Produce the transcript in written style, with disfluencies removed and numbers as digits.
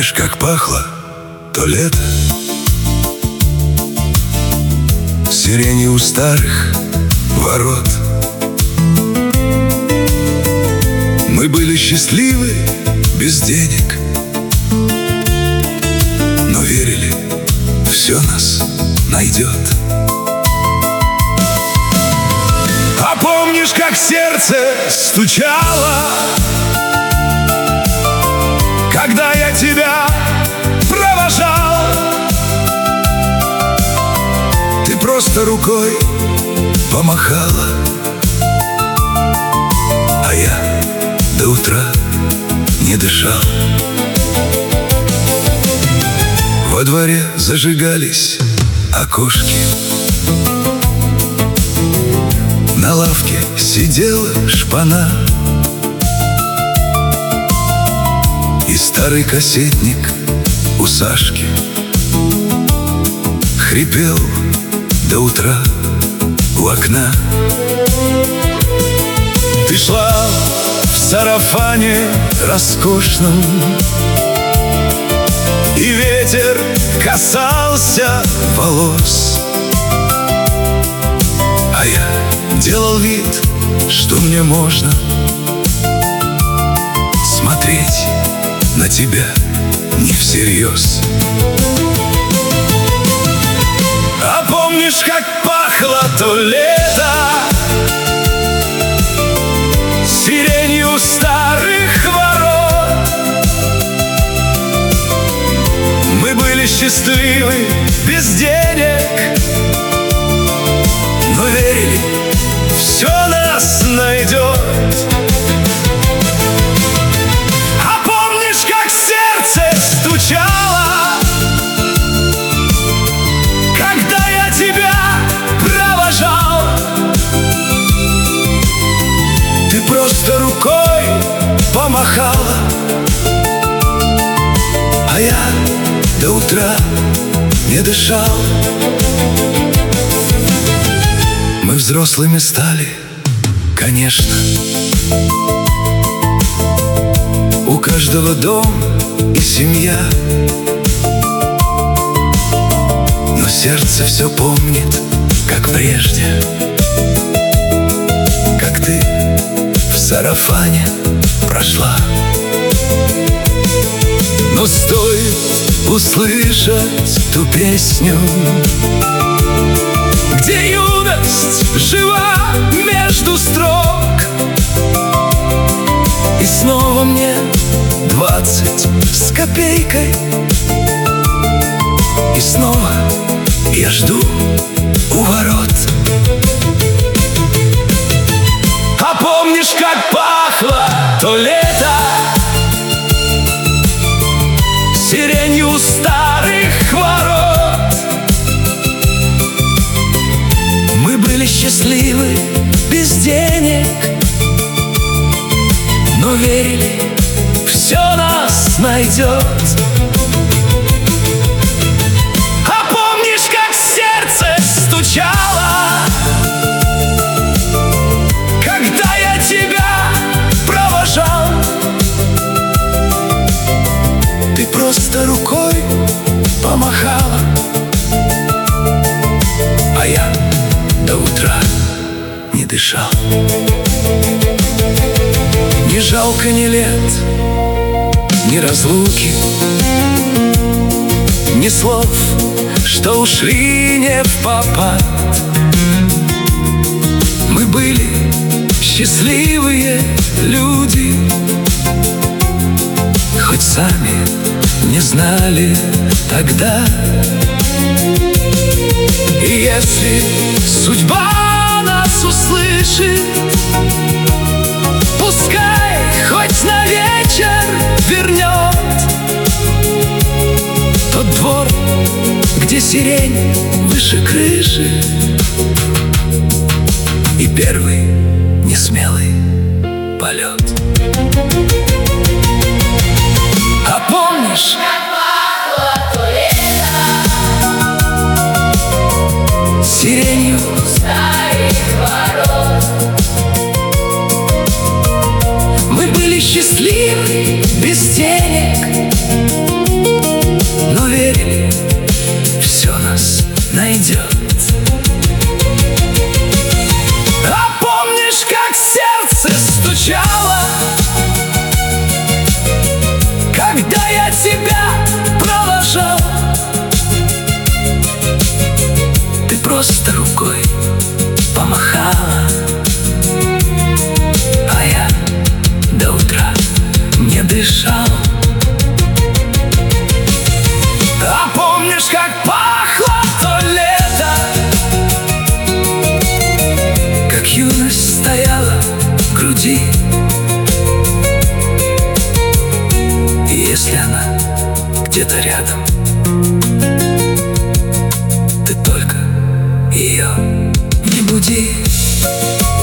помнишь, как пахло то лето? Сиренью у старых ворот. Мы были счастливы без денег, но верили, все нас найдет. А помнишь, как сердце стучало, когда я тебя провожал? Ты просто рукой помахала, а я до утра не дышал. Во дворе зажигались окошки, на лавке сидела шпана, и старый кассетник у Сашки хрипел до утра у окна. Ты шла в сарафане роскошном, и ветер касался волос, а я делал вид, что мне можно смотреть на тебя не всерьез. А помнишь, как пахло то лето сиренью старых ворот? Мы были счастливы без денег, но верили, все нас найдет. А помнишь, как сердце стучало, когда я тебя провожал? Ты просто рукой помахала, а я до утра не дышал. Мы взрослыми стали, конечно, у каждого дом и семья, но сердце все помнит, как прежде, как ты в сарафане прошла. Но стоит услышать ту песню, где юность жива между строк, и снова мне 20 с копейкой, и снова я жду у ворот. А помнишь, как пахло то лето сиренью старых ворот? Мы были счастливы без денег, но верили, все нас найдет. А помнишь, как сердце стучало, когда я тебя провожал? Ты просто рукой помахала, а я до утра не дышал. Не жалко ни лет, ни разлуки, ни слов, что ушли не впопад. Мы были счастливые люди, хоть сами не знали тогда. И если судьба нас услышит, пускай хоть на вечер вернет тот двор, где сирень выше крыши, и первый несмелый полет. А помнишь, сиренью старых ворот? Мы были счастливы без денег, найдет. А помнишь, как сердце стучало, когда я тебя провожал? Ты просто рукой помахала, а я до утра не дышал. А помнишь, как пахло то лето, как юность стояла в груди? И если она где-то рядом, ты только ее не буди.